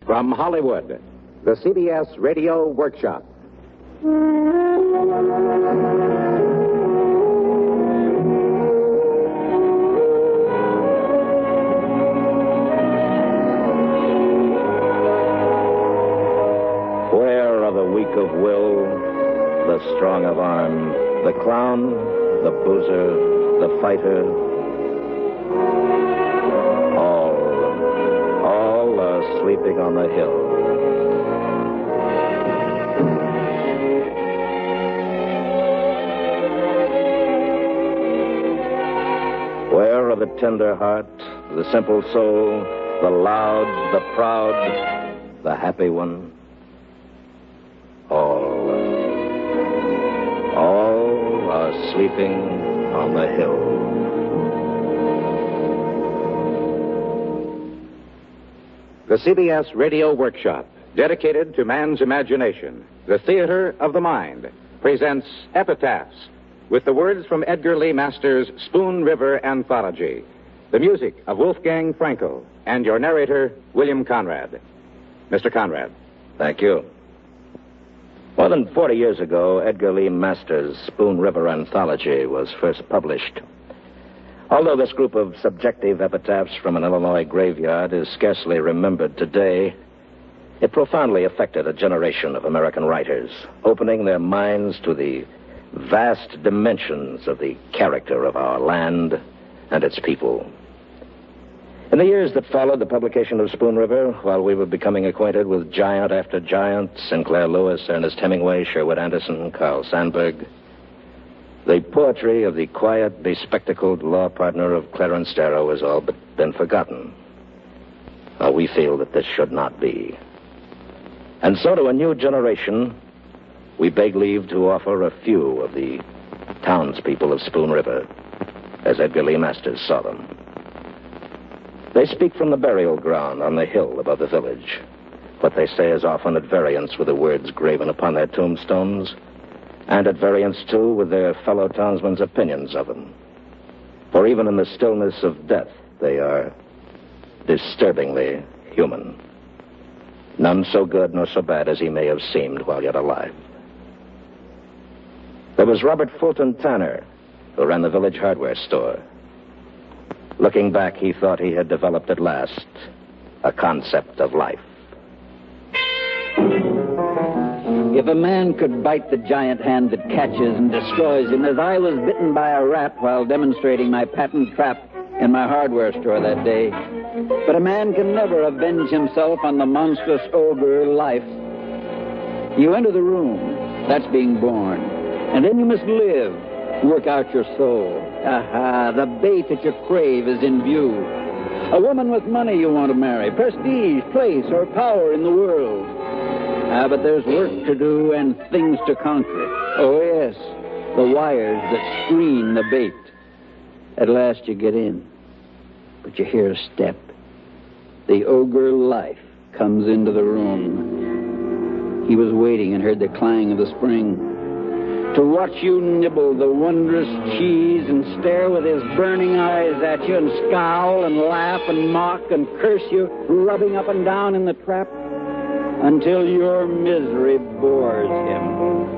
From Hollywood, the CBS Radio Workshop. Where are the weak of will, the strong of arm, the clown, the boozer, the fighter? All are sleeping on the hill. Where are the tender heart, the simple soul, the loud, the proud, the happy one? All are sleeping on the hill. The CBS Radio Workshop, dedicated to man's imagination, the theater of the mind, presents Epitaphs, with the words from Edgar Lee Masters' Spoon River Anthology, the music of Wolfgang Frankel, and your narrator, William Conrad. Mr. Conrad. Thank you. More than 40 years ago, Edgar Lee Masters' Spoon River Anthology was first published. Although this group of subjective epitaphs from an Illinois graveyard is scarcely remembered today, it profoundly affected a generation of American writers, opening their minds to the vast dimensions of the character of our land and its people. In the years that followed the publication of Spoon River, while we were becoming acquainted with giant after giant, Sinclair Lewis, Ernest Hemingway, Sherwood Anderson, Carl Sandburg, the poetry of the quiet, bespectacled law partner of Clarence Darrow has all but been forgotten. We feel that this should not be. And so to a new generation, we beg leave to offer a few of the townspeople of Spoon River, as Edgar Lee Masters saw them. They speak from the burial ground on the hill above the village. What they say is often at variance with the words graven upon their tombstones, and at variance, too, with their fellow townsmen's opinions of them. For even in the stillness of death, they are disturbingly human. None so good nor so bad as he may have seemed while yet alive. There was Robert Fulton Tanner, who ran the village hardware store. Looking back, he thought he had developed at last a concept of life. If a man could bite the giant hand that catches and destroys him, as I was bitten by a rat while demonstrating my patent trap in my hardware store that day, but a man can never avenge himself on the monstrous ogre life. You enter the room, that's being born, and then you must live, work out your soul. Aha, the bait that you crave is in view. A woman with money you want to marry, prestige, place, or power in the world. But there's work to do and things to conquer. Oh, yes, the wires that screen the bait. At last you get in, but you hear a step. The ogre life comes into the room. He was waiting and heard the clang of the spring to watch you nibble the wondrous cheese and stare with his burning eyes at you and scowl and laugh and mock and curse you, rubbing up and down in the trap until your misery bores him.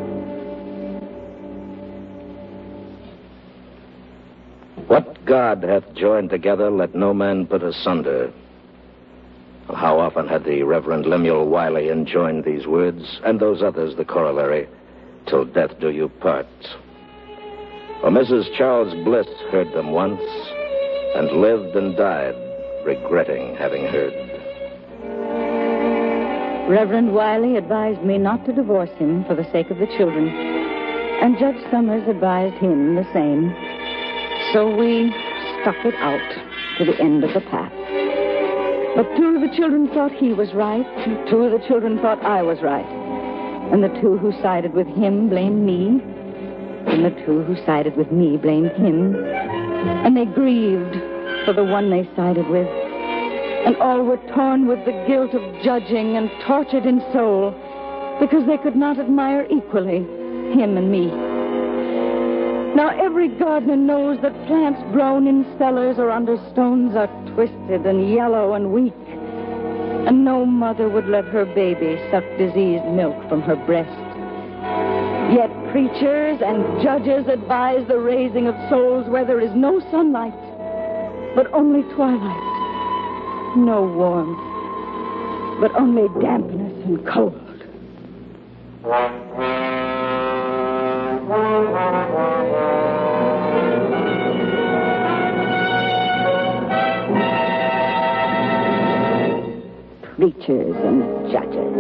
What God hath joined together, let no man put asunder. How often had the Reverend Lemuel Wiley enjoined these words, and those others, the corollary, till death do you part. Or Mrs. Charles Bliss heard them once, and lived and died, regretting having heard. Reverend Wiley advised me not to divorce him for the sake of the children, and Judge Summers advised him the same. So we stuck it out to the end of the path. But two of the children thought he was right, and two of the children thought I was right. And the two who sided with him blamed me, and the two who sided with me blamed him. And they grieved for the one they sided with. And all were torn with the guilt of judging and tortured in soul because they could not admire equally him and me. Now every gardener knows that plants grown in cellars or under stones are twisted and yellow and weak. And no mother would let her baby suck diseased milk from her breast. Yet preachers and judges advise the raising of souls where there is no sunlight, but only twilight. No warmth, but only dampness and cold. Preachers and judges.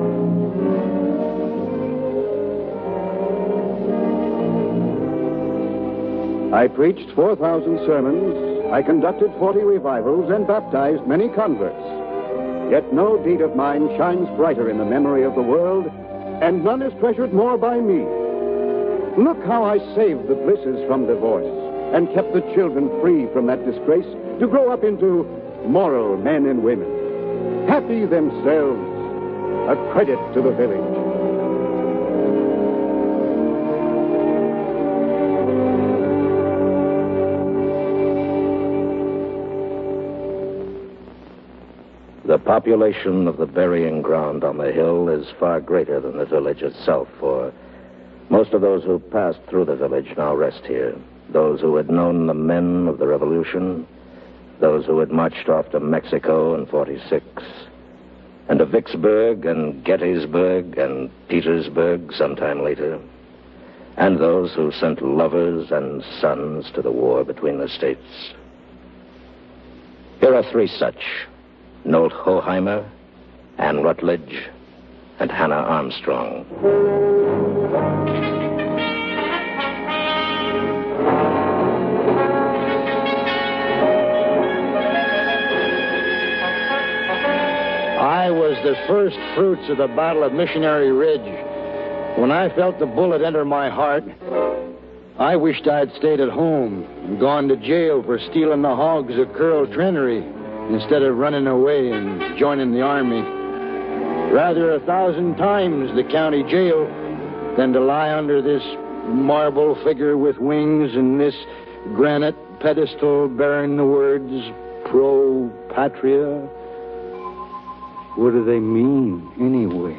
I preached 4,000 sermons, I conducted 40 revivals, and baptized many converts. Yet no deed of mine shines brighter in the memory of the world, and none is treasured more by me. Look how I saved the Blisses from divorce, and kept the children free from that disgrace to grow up into moral men and women. Happy themselves, a credit to the village. The population of the burying ground on the hill is far greater than the village itself, for most of those who passed through the village now rest here. Those who had known the men of the Revolution, those who had marched off to Mexico in 46, and to Vicksburg and Gettysburg and Petersburg sometime later, and those who sent lovers and sons to the war between the states. Here are three such: Nolt Hoheimer, Anne Rutledge, and Hannah Armstrong. I was the first fruits of the Battle of Missionary Ridge. When I felt the bullet enter my heart, I wished I'd stayed at home and gone to jail for stealing the hogs of Curl Trenery instead of running away and joining the army. Rather 1,000 times the county jail than to lie under this marble figure with wings and this granite pedestal bearing the words Pro Patria. What do they mean, anyway?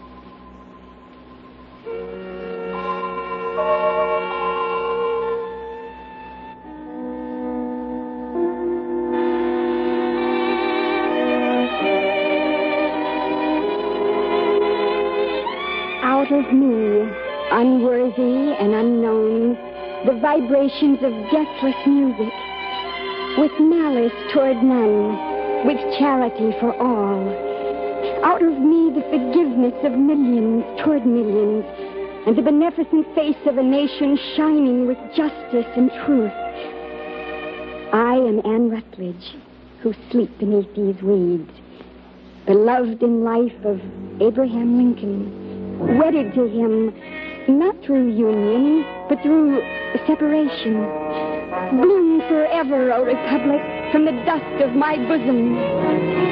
Out of me, unworthy and unknown, the vibrations of deathless music, with malice toward none, with charity for all. Out of me, the forgiveness of millions toward millions, and the beneficent face of a nation shining with justice and truth. I am Anne Rutledge, who sleep beneath these weeds, beloved in life of Abraham Lincoln, wedded to him, not through union, but through separation. Bloom forever, O Republic, from the dust of my bosom.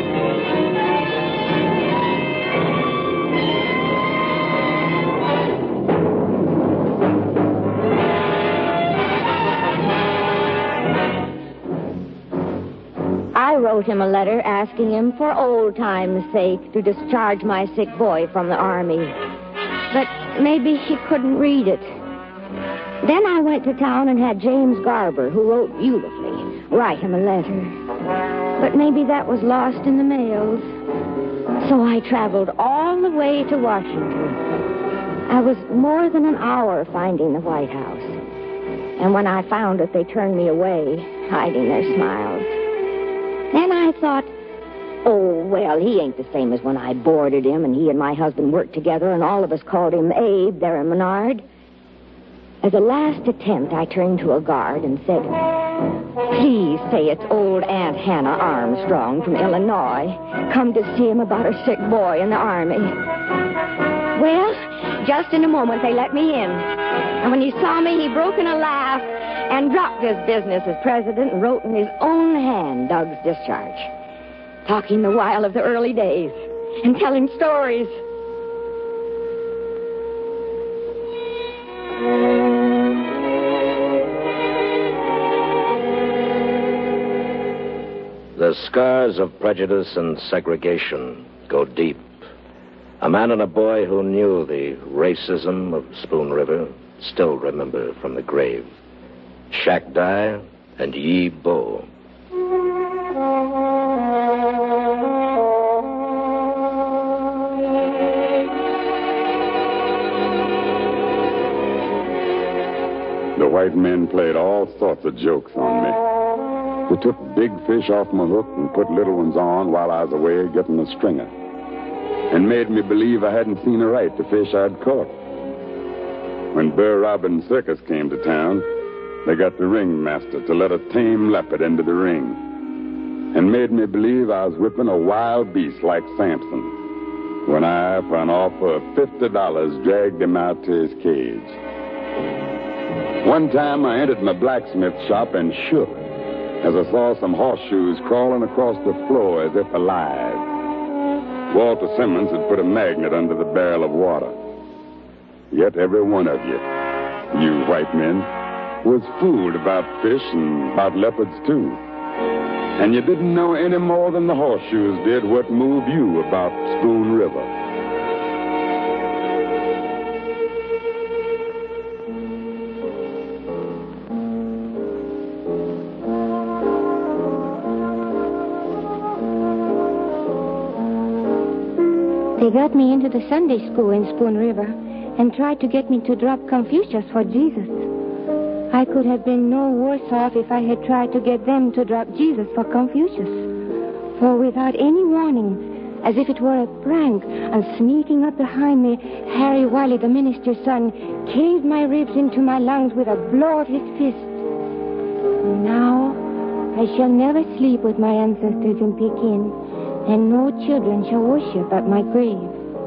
I wrote him a letter asking him for old time's sake to discharge my sick boy from the army. But maybe he couldn't read it. Then I went to town and had James Garber, who wrote beautifully, write him a letter. But maybe that was lost in the mails. So I traveled all the way to Washington. I was more than an hour finding the White House. And when I found it, they turned me away, hiding their smiles. Then I thought, oh, well, he ain't the same as when I boarded him and he and my husband worked together and all of us called him Abe there in Menard. As a last attempt, I turned to a guard and said, please say it's old Aunt Hannah Armstrong from Illinois. Come to see him about a sick boy in the army. Well, just in a moment they let me in. And when he saw me, he broke in a laugh and dropped his business as president and wrote in his own hand Doug's discharge, talking the while of the early days and telling stories. The scars of prejudice and segregation go deep. A man and a boy who knew the racism of Spoon River still remember from the grave. Shak Dai and Yi Bo. The white men played all sorts of jokes on me. They took big fish off my hook and put little ones on while I was away getting a stringer, and made me believe I hadn't seen right the fish I'd caught. When Burr Robbins Circus came to town, they got the ringmaster to let a tame leopard into the ring, and made me believe I was whipping a wild beast like Samson, when I, for an offer of $50, dragged him out to his cage. One time I entered my blacksmith shop and shook as I saw some horseshoes crawling across the floor as if alive. Walter Simmons had put a magnet under the barrel of water. Yet every one of you white men, was fooled about fish and about leopards too. And you didn't know any more than the horseshoes did what moved you about Spoon River. They got me into the Sunday school in Spoon River and tried to get me to drop Confucius for Jesus. I could have been no worse off if I had tried to get them to drop Jesus for Confucius. For without any warning, as if it were a prank, and sneaking up behind me, Harry Wiley, the minister's son, caved my ribs into my lungs with a blow of his fist. Now, I shall never sleep with my ancestors in Peking, and no children shall worship at my grave.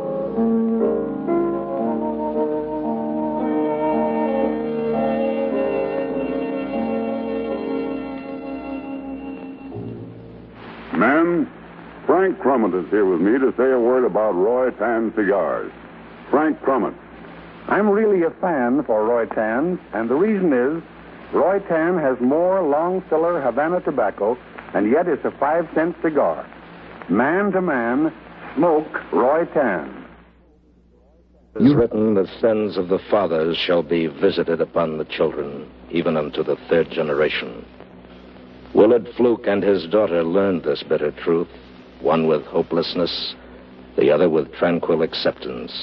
Ma'am, Frank Crummett is here with me to say a word about Roy Tan cigars. Frank Crummett. I'm really a fan for Roy Tan, and the reason is Roy Tan has more long-filler Havana tobacco, and yet it's a 5-cent cigar. Man to man, smoke Roy Tan. It is written, the sins of the fathers shall be visited upon the children, even unto the third generation. Willard Fluke and his daughter learned this bitter truth, one with hopelessness, the other with tranquil acceptance.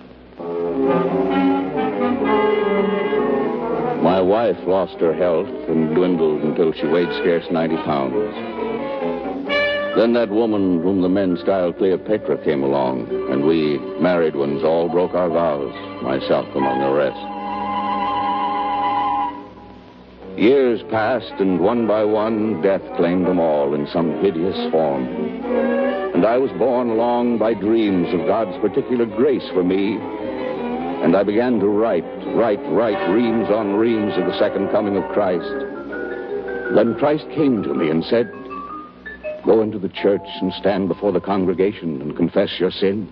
My wife lost her health and dwindled until she weighed scarce 90 pounds. Then that woman whom the men styled Cleopatra came along, and we married ones all broke our vows, myself among the rest. Years passed, and one by one, death claimed them all in some hideous form. And I was borne along by dreams of God's particular grace for me, and I began to write reams on reams of the second coming of Christ. Then Christ came to me and said, "Go into the church and stand before the congregation and confess your sin."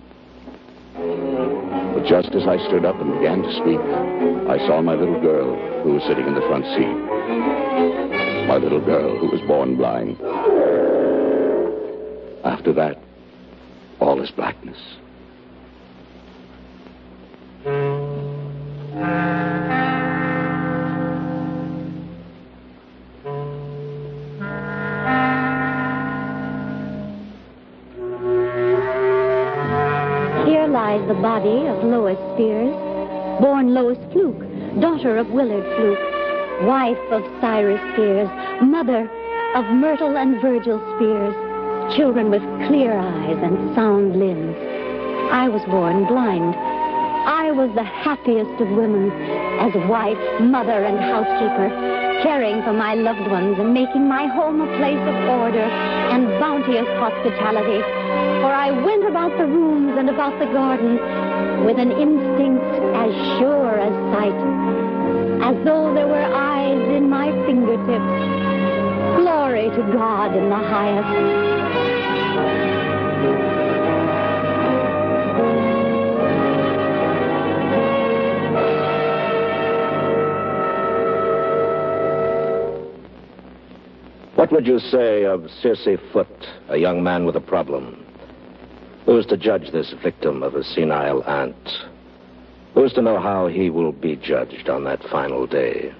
But just as I stood up and began to speak, I saw my little girl who was sitting in the front seat. My little girl who was born blind. After that, all is blackness. Here lies the body of Lois Spears, born Lois Fluke, daughter of Willard Fluke, wife of Cyrus Spears, mother of Myrtle and Virgil Spears, children with clear eyes and sound limbs. I was born blind. I was the happiest of women, as wife, mother, and housekeeper, caring for my loved ones and making my home a place of order and bounteous hospitality. For I went about the rooms and about the garden with an instinct as sure as sight, as though there were eyes in my fingertips. Glory to God in the highest. What What would you say of Circe Foote, a young man with a problem? Who is to judge this victim of a senile aunt? Who is to know how he will be judged on that final day?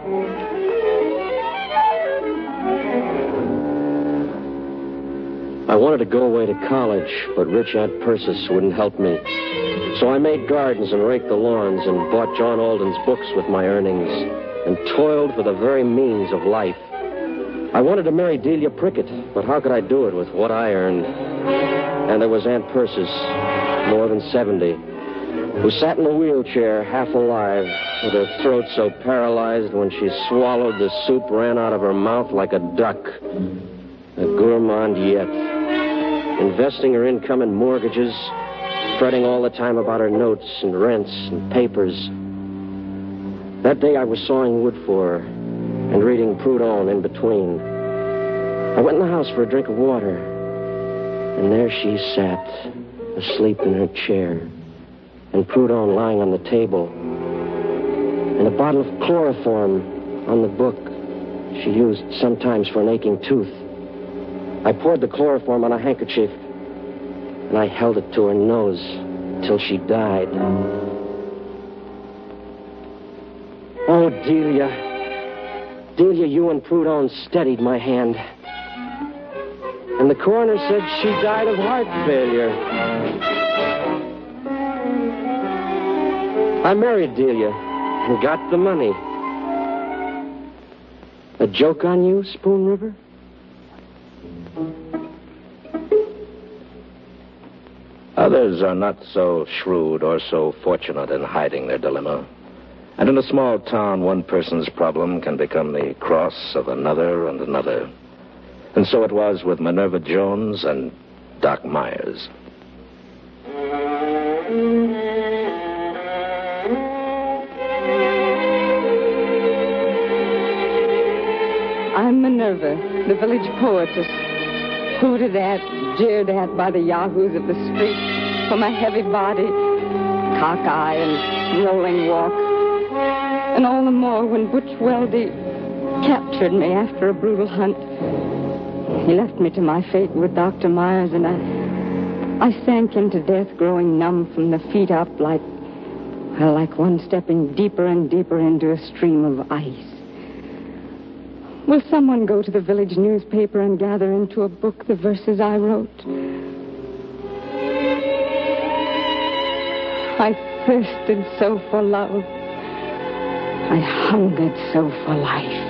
I wanted to go away to college, but rich Aunt Persis wouldn't help me. So I made gardens and raked the lawns and bought John Alden's books with my earnings and toiled for the very means of life. I wanted to marry Delia Prickett, but how could I do it with what I earned? And there was Aunt Persis, more than 70, who sat in a wheelchair, half alive, with her throat so paralyzed when she swallowed the soup ran out of her mouth like a duck. A gourmand yet. Investing her income in mortgages, fretting all the time about her notes and rents and papers. That day I was sawing wood for her and reading Proudhon in between. I went in the house for a drink of water, and there she sat, asleep in her chair, and Proudhon lying on the table, and a bottle of chloroform on the book she used sometimes for an aching tooth. I poured the chloroform on a handkerchief, and I held it to her nose till she died. Oh, Delia. Delia, you and Proudhon steadied my hand. And the coroner said she died of heart failure. I married Delia and got the money. A joke on you, Spoon River? Others are not so shrewd or so fortunate in hiding their dilemma. And in a small town, one person's problem can become the cross of another and another. And so it was with Minerva Jones and Doc Myers. I'm Minerva, the village poetess, hooted at, jeered at by the yahoos of the street for my heavy body, cockeye, and rolling walk. And all the more when Butch Weldy captured me after a brutal hunt. He left me to my fate with Dr. Myers, and I sank into death, growing numb from the feet up like one stepping deeper and deeper into a stream of ice. Will someone go to the village newspaper and gather into a book the verses I wrote? I thirsted so for love. I hungered so for life.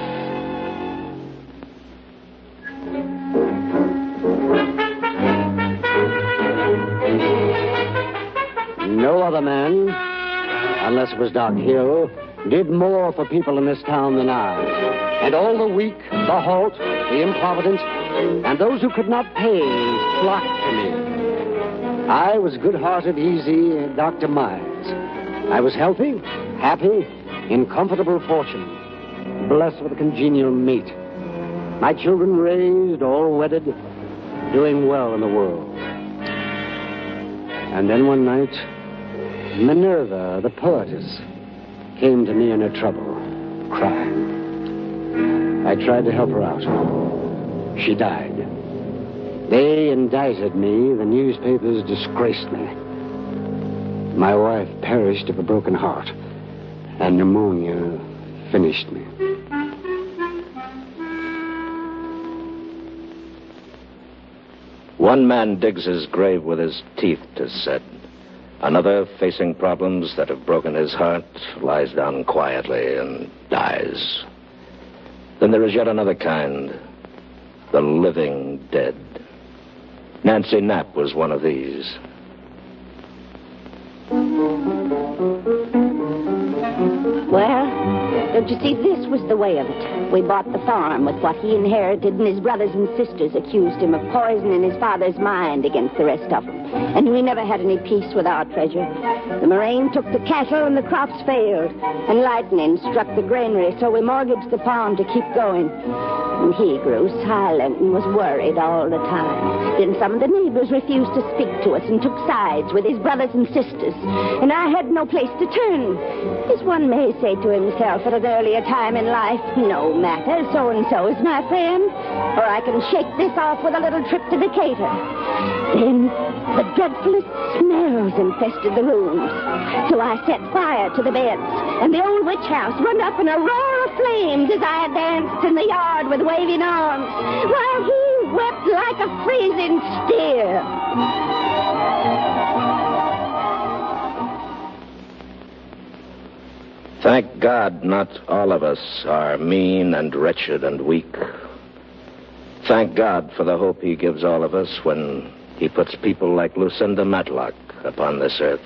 No other man, unless it was Doc Hill, did more for people in this town than I. And all the weak, the halt, the improvident, and those who could not pay flocked to me. I was good-hearted, easy Dr. Myers. I was healthy, happy, in comfortable fortune, blessed with a congenial mate. My children raised, all wedded, doing well in the world. And then one night, Minerva, the poetess, came to me in her trouble, crying. I tried to help her out. She died. They indicted me. The newspapers disgraced me. My wife perished of a broken heart, and pneumonia finished me. One man digs his grave with his teeth, 'tis said. Another, facing problems that have broken his heart, lies down quietly and dies. Then there is yet another kind, the living dead. Nancy Knapp was one of these. Well, don't you see, this was the way of it. We bought the farm with what he inherited, and his brothers and sisters accused him of poisoning his father's mind against the rest of them. And we never had any peace with our treasure. The moraine took the cattle and the crops failed, and lightning struck the granary, so we mortgaged the farm to keep going. And he grew silent and was worried all the time. Then some of the neighbors refused to speak to us and took sides with his brothers and sisters. And I had no place to turn. As one may say to himself at an earlier time in life, no matter, so-and-so is my friend. Or I can shake this off with a little trip to Decatur. Then the dreadfulest smells infested the rooms. So I set fire to the beds, and the old witch house went up in a roar of flames as I danced in the yard with waving arms, while he wept like a freezing steer. Thank God not all of us are mean and wretched and weak. Thank God for the hope he gives all of us when he puts people like Lucinda Matlock upon this earth.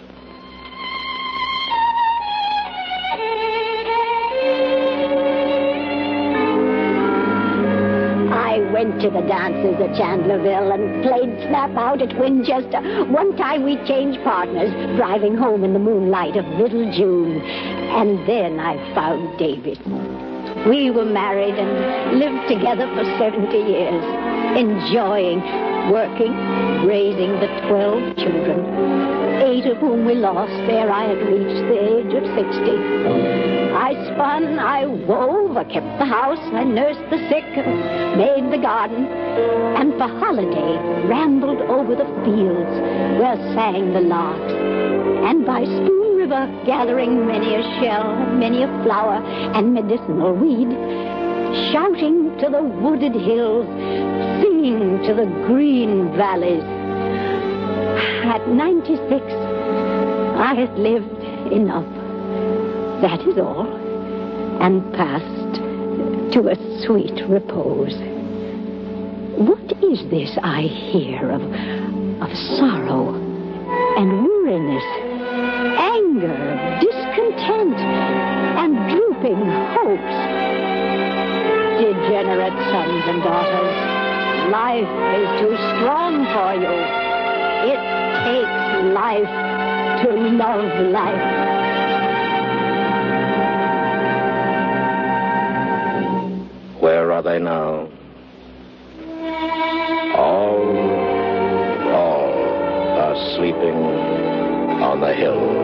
I went to the dances at Chandlerville and played snap out at Winchester. One time we changed partners, driving home in the moonlight of Little June. And then I found David. We were married and lived together for 70 years, enjoying, working, raising the 12 children, 8 of whom we lost ere I had reached the age of 60. I spun, I wove, I kept the house, I nursed the sick, and made the garden, and for holiday rambled over the fields where sang the larks, and by Spoon River gathering many a shell, many a flower, and medicinal weed, shouting to the wooded hills, singing to the green valleys. At 96, I had lived enough. That is all, and passed to a sweet repose. What is this I hear of sorrow and weariness, anger, discontent, and drooping hopes? Degenerate sons and daughters, life is too strong for you. It takes life to love life. Where are they now? All are sleeping on the hill.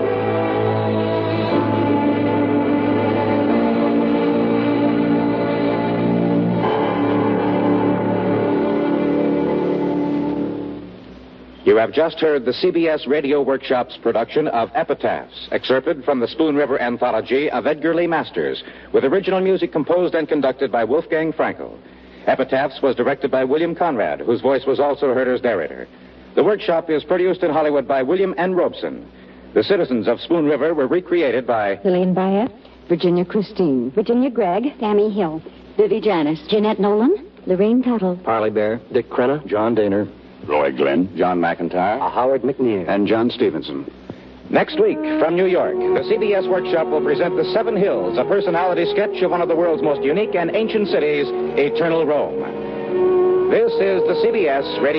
You have just heard the CBS Radio Workshop's production of Epitaphs, excerpted from the Spoon River anthology of Edgar Lee Masters, with original music composed and conducted by Wolfgang Frankel. Epitaphs was directed by William Conrad, whose voice was also heard as narrator. The workshop is produced in Hollywood by William N. Robeson. The citizens of Spoon River were recreated by Lillian Bayette, Virginia Christine, Virginia Gregg, Sammy Hill, Vivi Janis, Jeanette Nolan, Lorraine Tuttle, Parley Bear, Dick Crenna, John Daner, Roy Glenn, John McIntyre, Howard McNear, and John Stevenson. Next week, from New York, the CBS Workshop will present The Seven Hills, a personality sketch of one of the world's most unique and ancient cities, eternal Rome. This is the CBS Radio